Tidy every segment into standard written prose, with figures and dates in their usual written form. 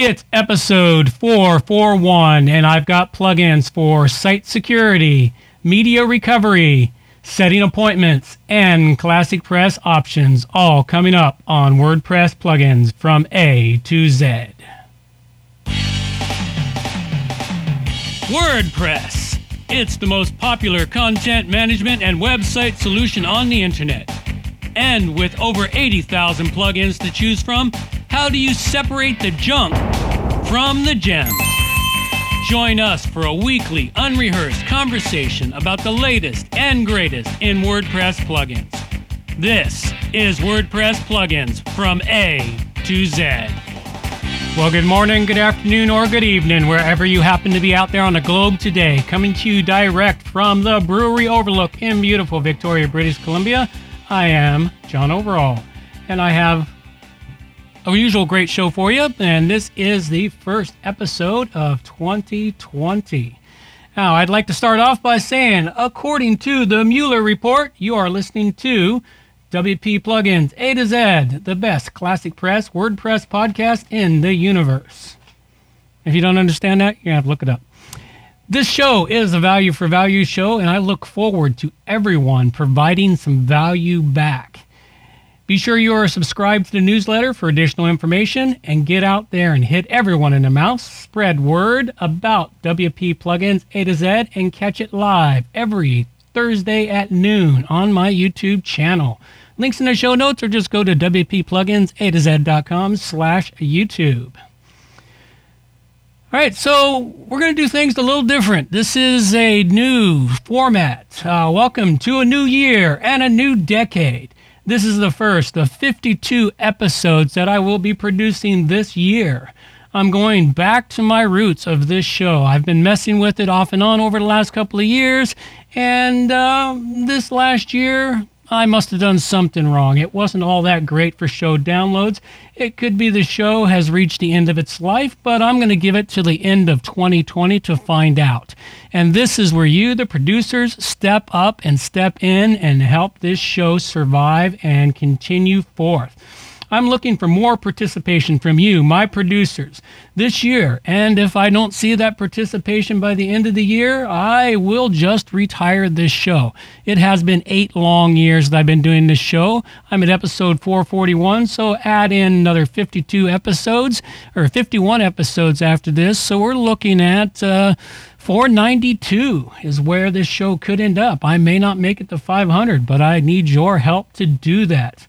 It's episode 441, and I've got plugins for site security, media recovery, setting appointments, and Classic Press options, all coming up on WordPress plugins from A to Z. WordPress. It's the most popular content management and website solution on the internet. And with over 80,000 plugins to choose from, how do you separate the junk from the gems? Join us for a weekly, unrehearsed conversation about the latest and greatest in WordPress plugins. This is WordPress plugins from A to Z. Well, good morning, good afternoon, or good evening, wherever you happen to be out there on the globe today. Coming to you direct from the Brewery Overlook in beautiful Victoria, British Columbia. I am John Overall, and I have a usual great show for you, and this is the first episode of 2020. Now, I'd like to start off by saying, according to the Mueller Report, you are listening to WP Plugins A to Z, the best Classic Press WordPress podcast in the universe. If you don't understand that, you're going to have to look it up. This show is a value for value show, and I look forward to everyone providing some value back. Be sure you are subscribed to the newsletter for additional information, and get out there and hit everyone in the mouth. Spread word about WP Plugins A to Z and catch it live every Thursday at noon on my YouTube channel. Links in the show notes, or just go to wppluginsa2z.com/YouTube. All right, so we're going to do things a little different. This is a new format. Welcome to a new year and a new decade. This is the first of 52 episodes that I will be producing this year. I'm going back to my roots of this show. I've been messing with it off and on over the last couple of years, and this last year, I must have done something wrong. It wasn't all that great for show downloads. It could be the show has reached the end of its life, but I'm going to give it to the end of 2020 to find out. And this is where you, the producers, step up and step in and help this show survive and continue forth. I'm looking for more participation from you, my producers, this year. And if I don't see that participation by the end of the year, I will just retire this show. It has been 8 long years that I've been doing this show. I'm at episode 441, so add in another 52 episodes, or 51 episodes after this. So we're looking at 492 is where this show could end up. I may not make it to 500, but I need your help to do that.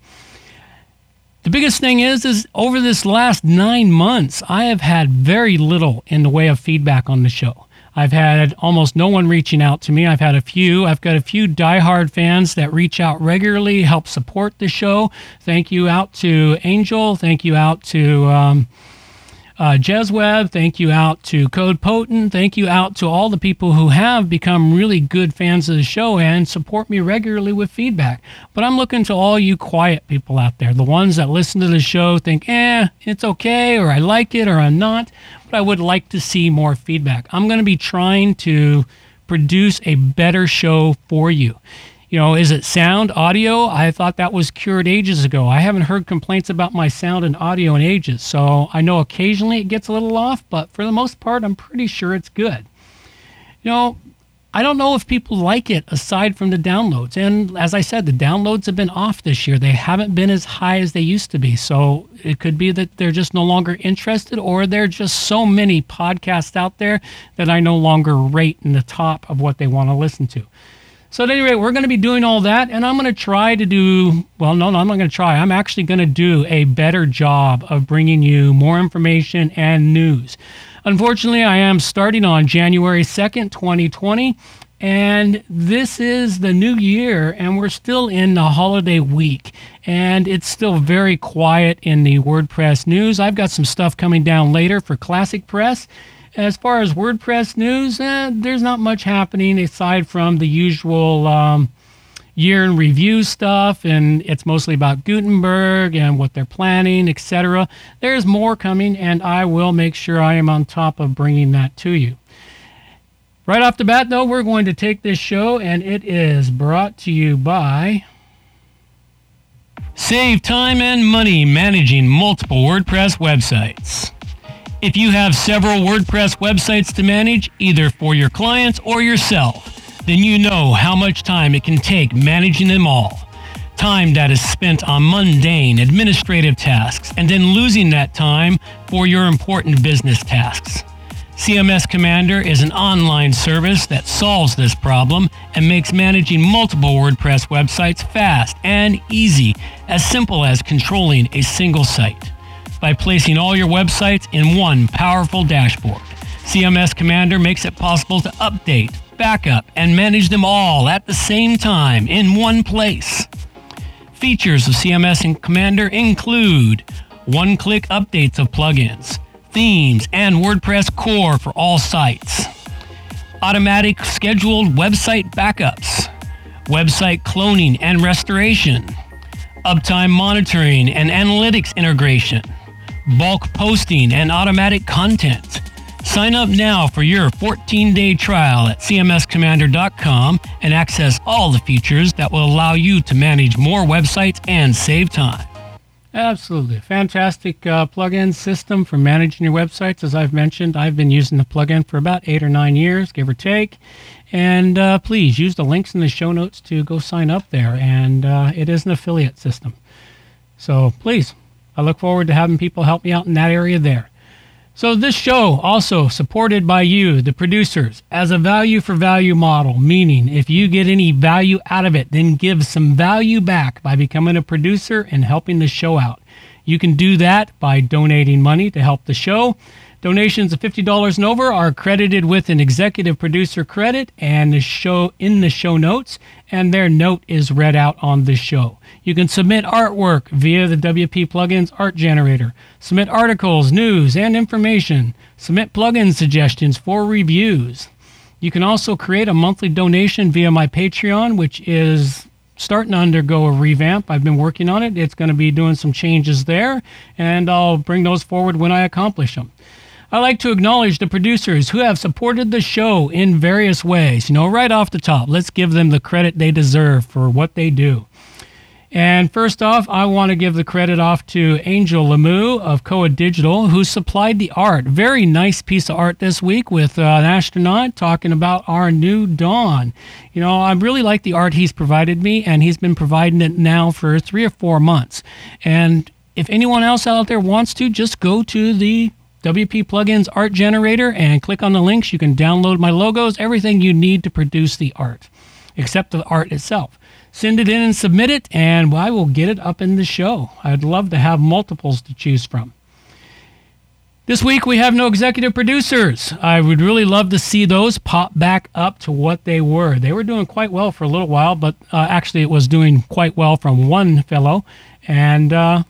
The biggest thing is over this last 9 months, I have had very little in the way of feedback on the show. I've had almost no one reaching out to me. I've got a few diehard fans that reach out regularly, help support the show. Thank you out to Angel. Thank you out to Jezweb. Thank you out to Code Potent. Thank you out to all the people who have become really good fans of the show and support me regularly with feedback. But I'm looking to all you quiet people out there, the ones that listen to the show, think, it's okay, or I like it, or I'm not, but I would like to see more feedback. I'm going to be trying to produce a better show for you. You know, is it sound, audio? I thought that was cured ages ago. I haven't heard complaints about my sound and audio in ages, so I know occasionally it gets a little off, but for the most part, I'm pretty sure it's good. You know, I don't know if people like it aside from the downloads, and as I said, the downloads have been off this year. They haven't been as high as they used to be, so it could be that they're just no longer interested, or there are just so many podcasts out there that I no longer rate in the top of what they want to listen to. So at any rate, we're going to be doing all that, and I'm going to try to do, I'm not going to try. I'm actually going to do a better job of bringing you more information and news. Unfortunately, I am starting on January 2nd, 2020, and this is the new year, and we're still in the holiday week, and it's still very quiet in the WordPress news. I've got some stuff coming down later for Classic Press. As far as WordPress news, there's not much happening aside from the usual year in review stuff, and it's mostly about Gutenberg and what they're planning, etc. There's more coming, and I will make sure I am on top of bringing that to you. Right off the bat, though, we're going to take this show, and it is brought to you by Save time and money managing multiple WordPress websites. If you have several WordPress websites to manage, either for your clients or yourself, then you know how much time it can take managing them all. Time that is spent on mundane administrative tasks and then losing that time for your important business tasks. CMS Commander is an online service that solves this problem and makes managing multiple WordPress websites fast and easy, as simple as controlling a single site. By placing all your websites in one powerful dashboard, CMS Commander makes it possible to update, backup, and manage them all at the same time in one place. Features of CMS Commander include one-click updates of plugins, themes, and WordPress core for all sites, automatic scheduled website backups, website cloning and restoration, uptime monitoring and analytics integration, bulk posting and automatic content. Sign up now for your 14-day trial at cmscommander.com and access all the features that will allow you to manage more websites and save time. Absolutely. Fantastic plugin system for managing your websites. As I've mentioned, I've been using the plugin for about 8 or 9 years, give or take. And please use the links in the show notes to go sign up there. And it is an affiliate system. So please, I look forward to having people help me out in that area there. So this show also supported by you, the producers, as a value for value model, meaning if you get any value out of it, then give some value back by becoming a producer and helping the show out. You can do that by donating money to help the show. Donations of $50 and over are credited with an executive producer credit and the show in the show notes, and their note is read out on the show. You can submit artwork via the WP Plugins Art Generator, submit articles, news, and information, submit plugin suggestions for reviews. You can also create a monthly donation via my Patreon, which is starting to undergo a revamp. I've been working on it. It's going to be doing some changes there, and I'll bring those forward when I accomplish them. I'd like to acknowledge the producers who have supported the show in various ways. Right off the top, let's give them the credit they deserve for what they do. And first off, I want to give the credit off to Angel Lemieux of Koa Digital, who supplied the art. Very nice piece of art this week with an astronaut talking about our new dawn. I really like the art he's provided me, and he's been providing it now for 3 or 4 months. And if anyone else out there wants to, just go to the WP Plugins Art Generator and click on the links. You can download my logos, everything you need to produce the art, except the art itself. Send it in and submit it, and I will get it up in the show. I'd love to have multiples to choose from. This week we have no executive producers. I would really love to see those pop back up to what they were. They were doing quite well for a little while, but actually it was doing quite well from one fellow, and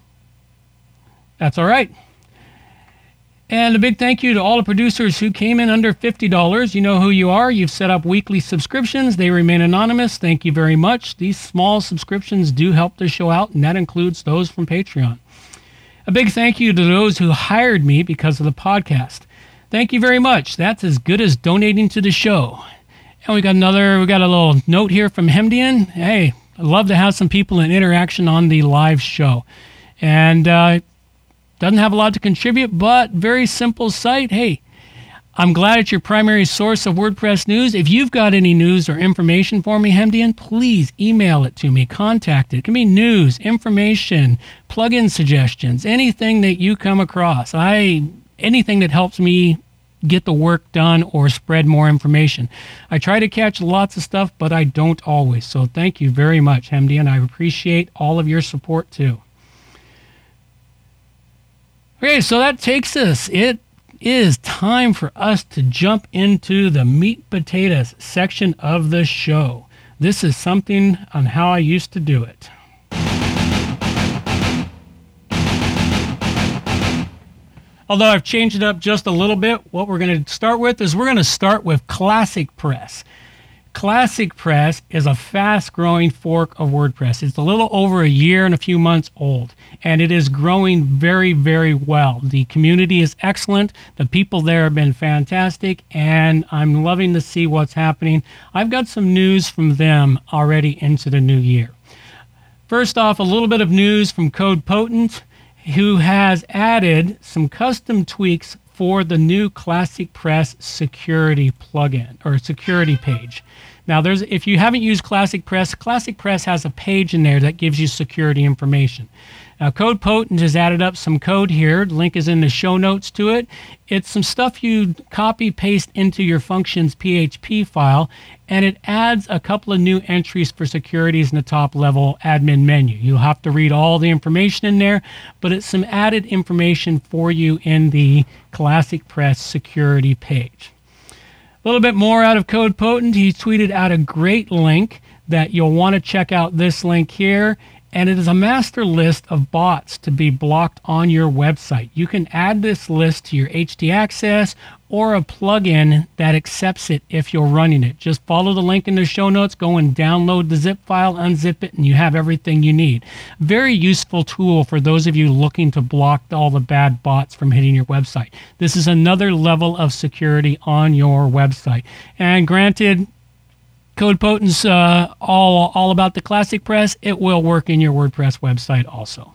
that's all right. And a big thank you to all the producers who came in under $50. You know who you are. You've set up weekly subscriptions. They remain anonymous. Thank you very much. These small subscriptions do help the show out, and that includes those from Patreon. A big thank you to those who hired me because of the podcast. Thank you very much. That's as good as donating to the show. And we got a little note here from Hemdian. Hey, I'd love to have some people in interaction on the live show. And doesn't have a lot to contribute, but very simple site. Hey, I'm glad it's your primary source of WordPress news. If you've got any news or information for me, Hemdian, please email it to me. Contact it. It can be news, information, plugin suggestions, anything that you come across. Anything that helps me get the work done or spread more information. I try to catch lots of stuff, but I don't always. So thank you very much, Hemdian. I appreciate all of your support too. Okay, so that takes us. It is time for us to jump into the meat and potatoes section of the show. This is something on how I used to do it. Although I've changed it up just a little bit, what we're going to start with Classic Press. Classic Press is a fast-growing fork of WordPress. It's a little over a year and a few months old, and it is growing very, very well. The community is excellent. The people there have been fantastic, and I'm loving to see what's happening. I've got some news from them already into the new year. First off, a little bit of news from Code Potent. who has added some custom tweaks for the new Classic Press security plugin or security page. Now, if you haven't used Classic Press has a page in there that gives you security information. Now, Code Potent has added up some code here. The link is in the show notes to it. It's some stuff you copy paste into your functions PHP file, and it adds a couple of new entries for securities in the top level admin menu. You'll have to read all the information in there, but it's some added information for you in the Classic Press security page. A little bit more out of Code Potent. He tweeted out a great link that you'll want to check out, this link here. And it is a master list of bots to be blocked on your website. You can add this list to your htaccess or a plugin that accepts it if you're running it. Just follow the link in the show notes, go and download the zip file, unzip it, and you have everything you need. Very useful tool for those of you looking to block all the bad bots from hitting your website. This is another level of security on your website. And granted, Code Potent's all about the Classic Press. It will work in your WordPress website also.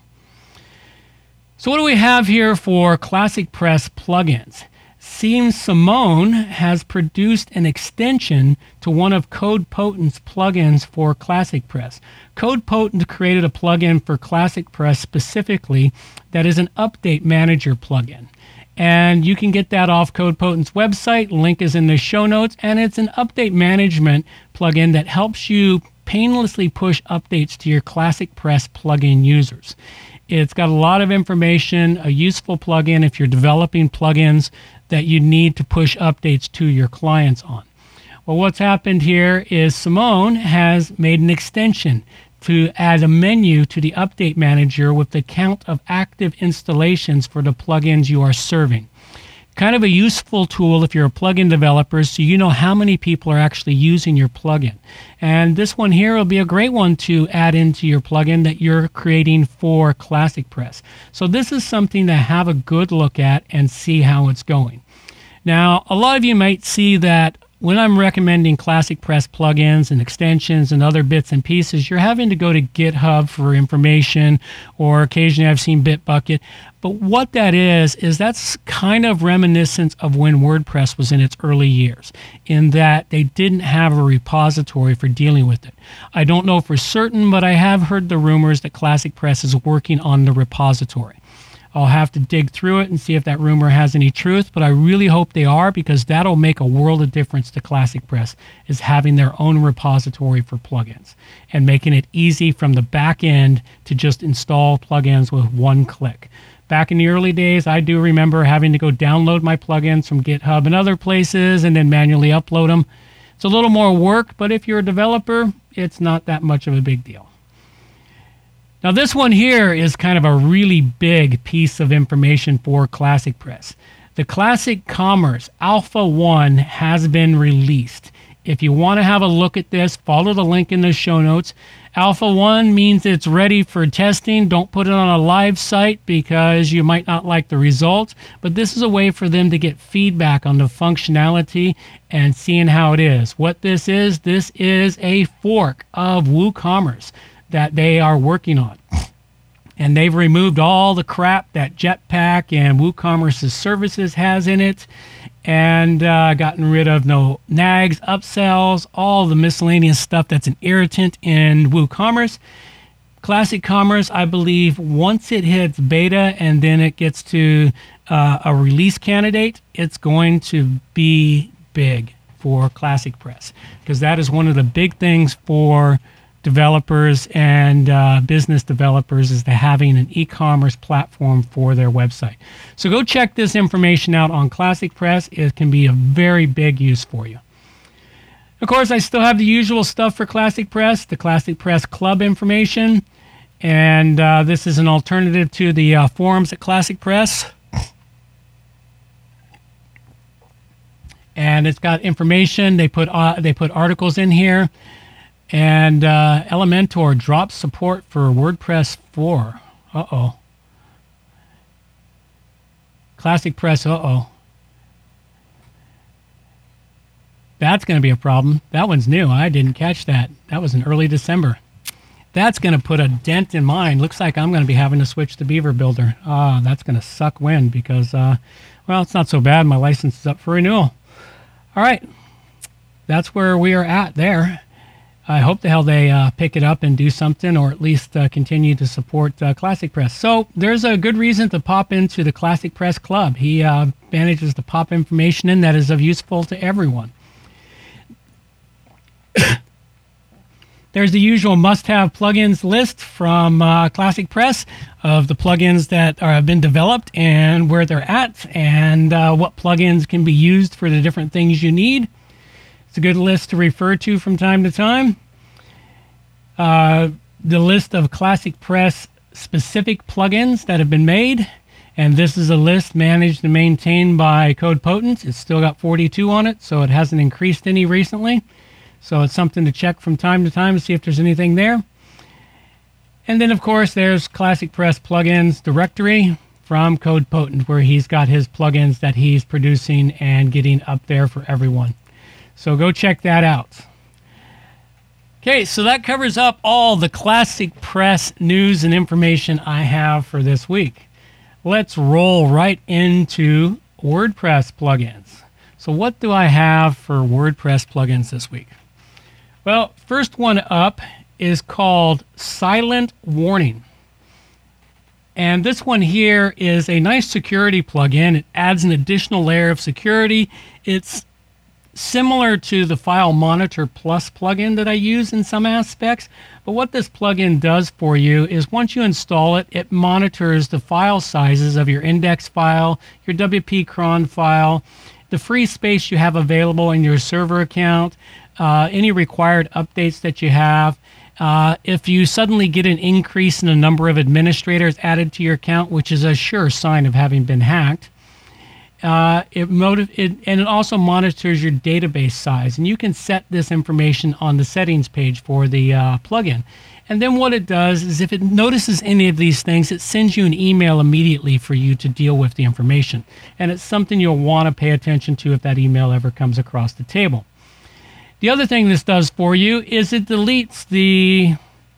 So what do we have here for Classic Press plugins? Seems Simone has produced an extension to one of Code Potent's plugins for Classic Press. Code Potent created a plugin for Classic Press specifically that is an update manager plugin. And you can get that off Code Potent's website. Link is in the show notes. And it's an update management plugin that helps you painlessly push updates to your Classic Press plugin users. It's got a lot of information, a useful plugin if you're developing plugins that you need to push updates to your clients on. Well, what's happened here is Simone has made an extension to add a menu to the update manager with the count of active installations for the plugins you are serving. Kind of a useful tool if you're a plugin developer, so you know how many people are actually using your plugin. And this one here will be a great one to add into your plugin that you're creating for Classic Press. So this is something to have a good look at and see how it's going. Now, a lot of you might see that when I'm recommending Classic Press plugins and extensions and other bits and pieces, you're having to go to GitHub for information, or occasionally I've seen Bitbucket. But what that is that's kind of reminiscent of when WordPress was in its early years, in that they didn't have a repository for dealing with it. I don't know for certain, but I have heard the rumors that Classic Press is working on the repository. I'll have to dig through it and see if that rumor has any truth, but I really hope they are, because that'll make a world of difference to Classic Press, is having their own repository for plugins and making it easy from the back end to just install plugins with one click. Back in the early days, I do remember having to go download my plugins from GitHub and other places and then manually upload them. It's a little more work, but if you're a developer, it's not that much of a big deal. Now this one here is kind of a really big piece of information for Classic Press. The Classic Commerce Alpha 1 has been released. If you want to have a look at this, follow the link in the show notes. Alpha 1 means it's ready for testing. Don't put it on a live site because you might not like the results, but this is a way for them to get feedback on the functionality and seeing how it is. What this is a fork of WooCommerce that they are working on. And they've removed all the crap that Jetpack and WooCommerce's services has in it, and gotten rid of no nags, upsells, all the miscellaneous stuff that's an irritant in WooCommerce. Classic Commerce, I believe, once it hits beta and then it gets to a release candidate, it's going to be big for Classic Press, because that is one of the big things for developers and business developers, is to having an e-commerce platform for their website. So go check this information out on Classic Press. It can be a very big use for you. Of course, I still have the usual stuff for Classic Press, the Classic Press Club information, and this is an alternative to the forums at Classic Press. And it's got information. They put articles in here. And Elementor drops support for WordPress 4. Classic Press, That's going to be a problem. That one's new. I didn't catch that. That was in early December. That's going to put a dent in mine. Looks like I'm going to be having to switch to Beaver Builder. That's going to suck wind because, well, it's not so bad. My license is up for renewal. All right. That's where we are at there. I hope the hell they pick it up and do something, or at least continue to support Classic Press. So there's a good reason to pop into the Classic Press Club. He manages to pop information in that is of useful to everyone. There's the usual must-have plugins list from Classic Press of the plugins that have been developed and where they're at, and what plugins can be used for the different things you need. It's a good list to refer to from time to time. The list of Classic Press specific plugins that have been made, and this is a list managed and maintained by CodePotent. It's still got 42 on it, so it hasn't increased any recently. So it's something to check from time to time to see if there's anything there. And then, of course, there's Classic Press Plugins Directory from CodePotent, where he's got his plugins that he's producing and getting up there for everyone. So go check that out. Okay, so that covers up all the Classic Press news and information I have for this week. Let's roll right into WordPress plugins. So what do I have for WordPress plugins this week? Well, first one up is called Silent Warning. And this one here is a nice security plugin. It adds an additional layer of security. It's similar to the File Monitor Plus plugin that I use in some aspects. But what this plugin does for you is once you install it, it monitors the file sizes of your index file, your WP cron file, the free space you have available in your server account, any required updates that you have. If you suddenly get an increase in the number of administrators added to your account, which is a sure sign of having been hacked, it also monitors your database size. And you can set this information on the settings page for the plugin. And then what it does is if it notices any of these things, it sends you an email immediately for you to deal with the information. And it's something you'll want to pay attention to if that email ever comes across the table. The other thing this does for you is it deletes the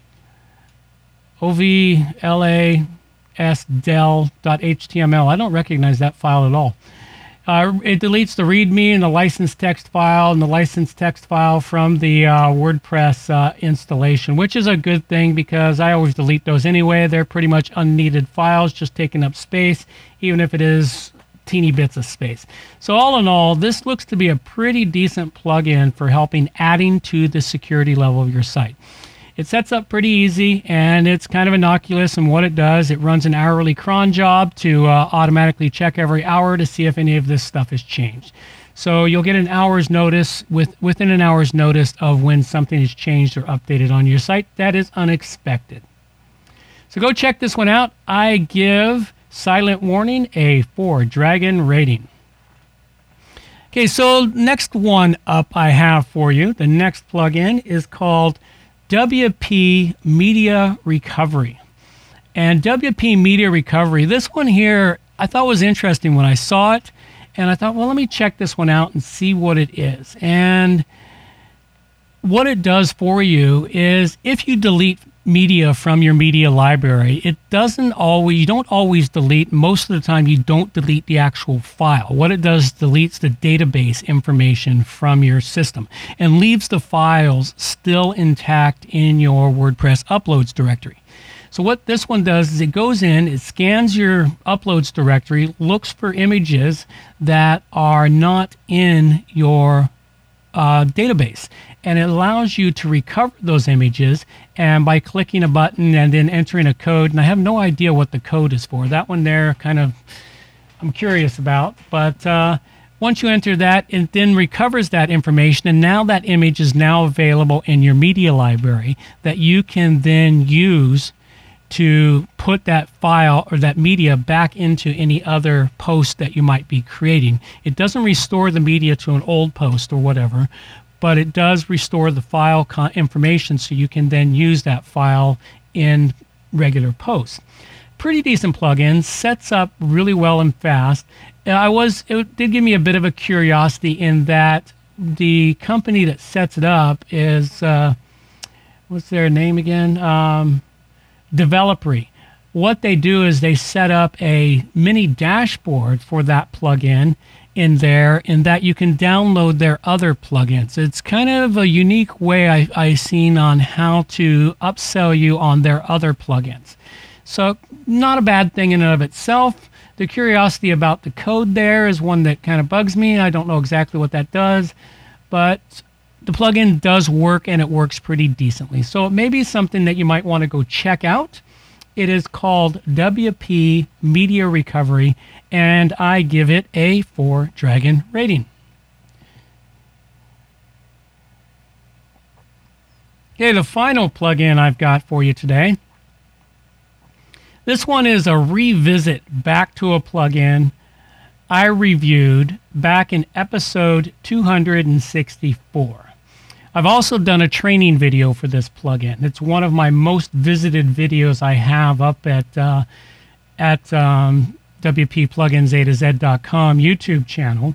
ovlasdel.html. I don't recognize that file at all. It deletes the README and the license text file from the WordPress installation, which is a good thing because I always delete those anyway. They're pretty much unneeded files, just taking up space, even if it is teeny bits of space. So all in all, this looks to be a pretty decent plugin for helping adding to the security level of your site. It sets up pretty easy, and it's kind of innocuous in what it does. It runs an hourly cron job to automatically check every hour to see if any of this stuff has changed. So you'll get an hour's notice within an hour's notice of when something is changed or updated on your site. That is unexpected. So go check this one out. I give Silent Warning a 4 Dragon rating. Okay, so next one up I have for you, the next plugin is called WP Media Recovery. And WP Media Recovery, this one here, I thought was interesting when I saw it. And I thought, well, let me check this one out and see what it is. And what it does for you is if you delete media from your media library, you don't always delete. Most of the time, you don't delete the actual file. What it does is deletes the database information from your system and leaves the files still intact in your WordPress uploads directory. So what this one does is it goes in, it scans your uploads directory, looks for images that are not in your database, and it allows you to recover those images and by clicking a button and then entering a code. And I have no idea what the code is for. That one there I'm curious about, but once you enter that, it then recovers that information, and now that image is now available in your media library that you can then use to put that file or that media back into any other post that you might be creating. It doesn't restore the media to an old post or whatever, but it does restore the file information so you can then use that file in regular posts. Pretty decent plugin, sets up really well and fast. It did give me a bit of a curiosity in that the company that sets it up is what's their name again? Developery. What they do is they set up a mini dashboard for that plugin in there, in that you can download their other plugins. It's kind of a unique way I've seen on how to upsell you on their other plugins. So not a bad thing in and of itself. The curiosity about the code there is one that kind of bugs me. I don't know exactly what that does, but the plugin does work, and it works pretty decently. So it may be something that you might want to go check out. It is called WP Media Recovery, and I give it a 4 Dragon rating. Okay, the final plugin I've got for you today. This one is a revisit back to a plugin I reviewed back in episode 264. I've also done a training video for this plugin. It's one of my most visited videos I have up at WPPluginsAtoZ.com YouTube channel.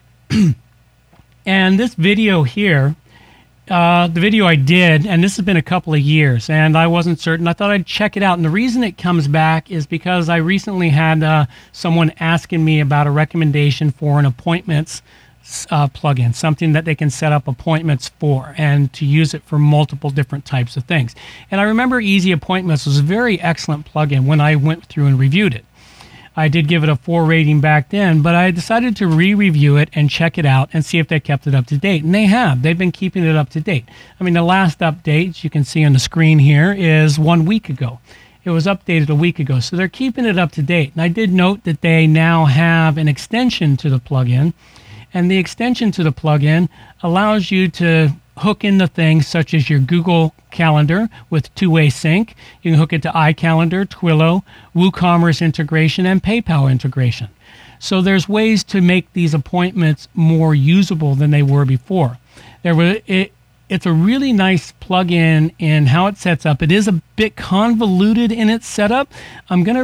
And this video here, the video I did, and this has been a couple of years, and I wasn't certain. I thought I'd check it out. And the reason it comes back is because I recently had someone asking me about a recommendation for an appointments plugin, something that they can set up appointments for and to use it for multiple different types of things. And I remember Easy Appointments was a very excellent plugin when I went through and reviewed it. I did give it a 4 rating back then, but I decided to re-review it and check it out and see if they kept it up to date. And they have. They've been keeping it up to date. I mean, the last update you can see on the screen here is 1 week ago. It was updated a week ago, so they're keeping it up to date. And I did note that they now have an extension to the plugin, and the extension to the plugin allows you to hook into things such as your Google Calendar with two-way sync. You can hook it to iCalendar, Twilio, WooCommerce integration, and PayPal integration. So there's ways to make these appointments more usable than they were before. It's a really nice plugin in how it sets up. It is a bit convoluted in its setup. I'm going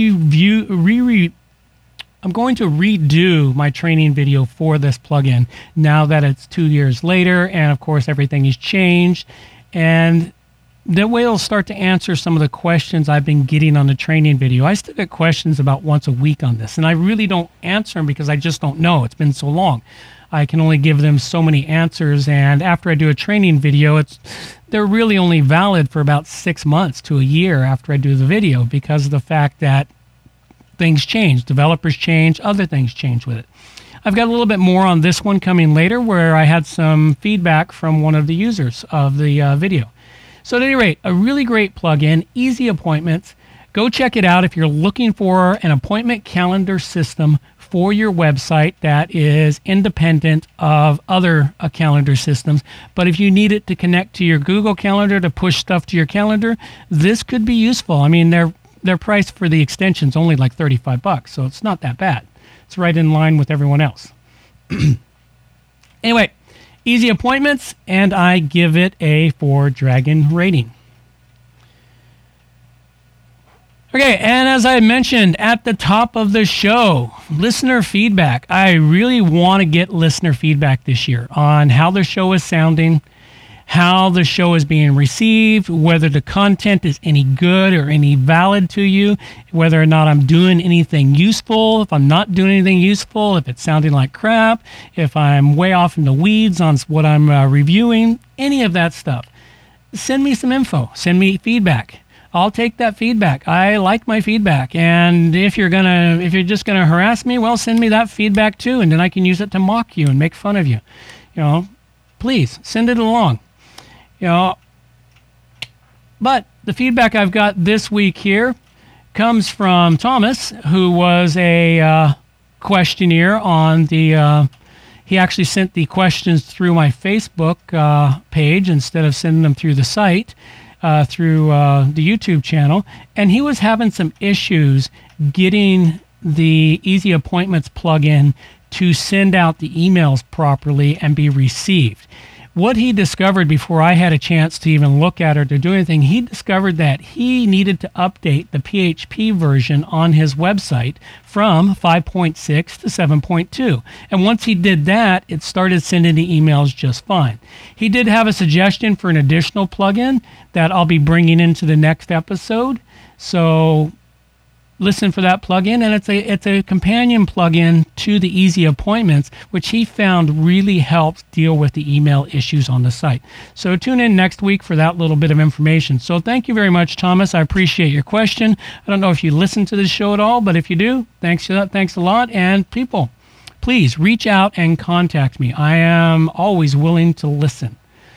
to redo my training video for this plugin now that it's 2 years later, and of course everything has changed. And that way it'll start to answer some of the questions I've been getting on the training video. I still get questions about once a week on this, and I really don't answer them because I just don't know. It's been so long. I can only give them so many answers, and after I do a training video, they're really only valid for about 6 months to a year after I do the video, because of the fact that things change, developers change, other things change with it. I've got a little bit more on this one coming later, where I had some feedback from one of the users of the video. So at any rate, a really great plugin, Easy Appointments. Go check it out if you're looking for an appointment calendar system for your website that is independent of other calendar systems. But if you need it to connect to your Google Calendar, to push stuff to your calendar, this could be useful. I mean, their price for the extension's only like $35, so it's not that bad. It's right in line with everyone else. Anyway, Easy Appointments, and I give it a 4 Dragon rating. Okay, and as I mentioned at the top of the show, listener feedback. I really want to get listener feedback this year on how the show is sounding, how the show is being received, whether the content is any good or any valid to you, whether or not I'm doing anything useful, if I'm not doing anything useful, if it's sounding like crap, if I'm way off in the weeds on what I'm reviewing, any of that stuff. Send me some info. Send me feedback. I'll take that feedback. I like my feedback. And if you're just gonna harass me, well, send me that feedback too, and then I can use it to mock you and make fun of you. Please send it along. But the feedback I've got this week here comes from Thomas, who was a questionnaire on the. He actually sent the questions through my Facebook page instead of sending them through the site, through the YouTube channel, and he was having some issues getting the Easy Appointments plugin to send out the emails properly and be received. what he discovered before I had a chance to even look at it or do anything, he discovered that he needed to update the PHP version on his website from 5.6 to 7.2. And once he did that, it started sending the emails just fine. He did have a suggestion for an additional plugin that I'll be bringing into the next episode. So listen for that plugin, and it's a companion plugin to the Easy Appointments, which he found really helps deal with the email issues on the site. So tune in next week for that little bit of information. So thank you very much, Thomas. I appreciate your question. I don't know if you listen to this show at all, but if you do, thanks a lot. And people, please reach out and contact me. I am always willing to listen.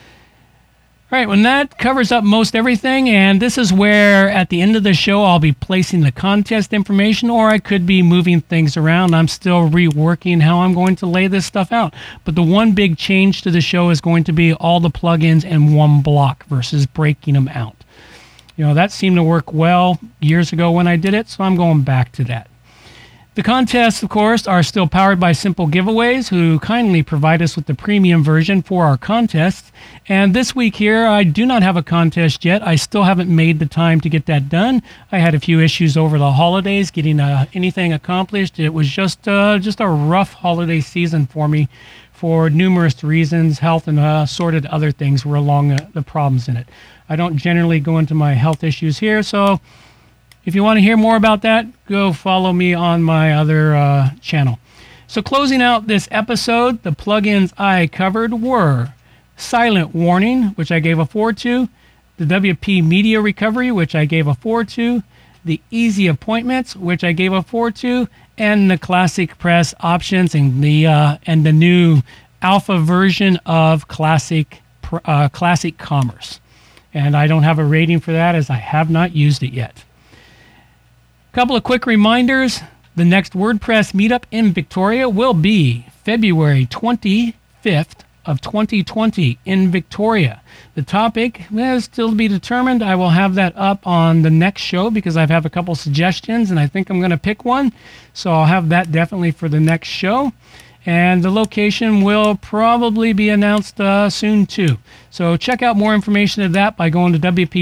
All right, well, that covers up most everything, and this is where at the end of the show I'll be placing the contest information, or I could be moving things around. I'm still reworking how I'm going to lay this stuff out. But the one big change to the show is going to be all the plugins in one block versus breaking them out. You know, that seemed to work well years ago when I did it, so I'm going back to that. The contests, of course, are still powered by Simple Giveaways, who kindly provide us with the premium version for our contests. And this week here, I do not have a contest yet. I still haven't made the time to get that done. I had a few issues over the holidays getting anything accomplished. It was just a rough holiday season for me for numerous reasons. Health and assorted other things were along the problems in it. I don't generally go into my health issues here, so if you want to hear more about that, go follow me on my other channel. So closing out this episode, the plugins I covered were Silent Warning, which I gave a 4 to, the WP Media Recovery, which I gave a 4 to, the Easy Appointments, which I gave a 4 to, and the Classic Press options and the new alpha version of Classic Commerce. And I don't have a rating for that as I have not used it yet. Couple of quick reminders. The next WordPress meetup in Victoria will be February 25th of 2020 in Victoria. The topic is still to be determined. I will have that up on the next show because I have a couple suggestions and I think I'm going to pick one. So I'll have that definitely for the next show. And the location will probably be announced soon too. So check out more information of that by going to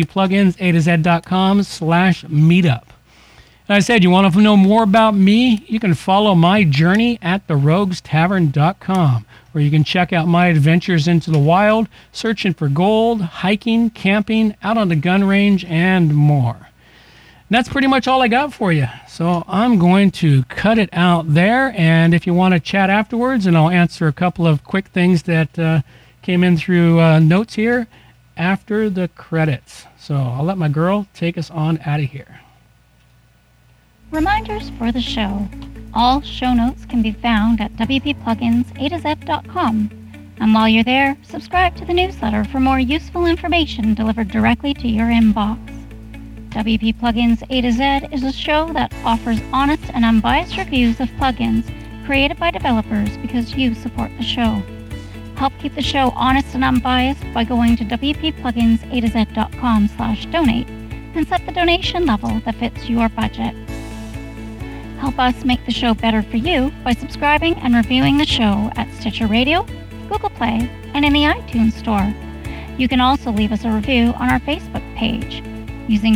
wpplugins.com/meetup. I said, you want to know more about me? You can follow my journey at theroguestavern.com, where you can check out my adventures into the wild, searching for gold, hiking, camping, out on the gun range, and more. And that's pretty much all I got for you. So I'm going to cut it out there, and if you want to chat afterwards, and I'll answer a couple of quick things that came in through notes here after the credits. So I'll let my girl take us on out of here. Reminders for the show. All show notes can be found at wppluginsa2z.com. And while you're there, subscribe to the newsletter for more useful information delivered directly to your inbox. WP Plugins A to Z is a show that offers honest and unbiased reviews of plugins created by developers because you support the show. Help keep the show honest and unbiased by going to wppluginsa2z.com/donate and set the donation level that fits your budget. Help us make the show better for you by subscribing and reviewing the show at Stitcher Radio, Google Play, and in the iTunes Store. You can also leave us a review on our Facebook page using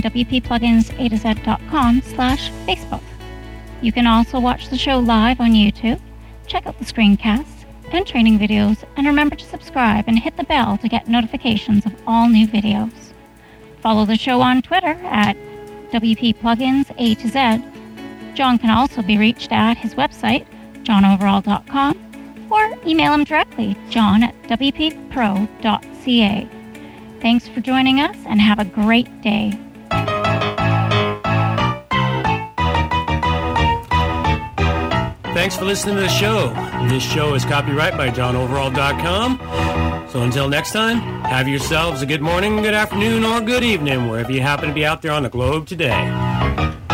wppluginsa2z.com/Facebook. You can also watch the show live on YouTube, check out the screencasts and training videos, and remember to subscribe and hit the bell to get notifications of all new videos. Follow the show on Twitter at WPPluginsA2Z. John can also be reached at his website, johnoverall.com, or email him directly, john@wppro.ca. Thanks for joining us, and have a great day. Thanks for listening to the show. This show is copyright by johnoverall.com. So until next time, have yourselves a good morning, good afternoon, or good evening, wherever you happen to be out there on the globe today.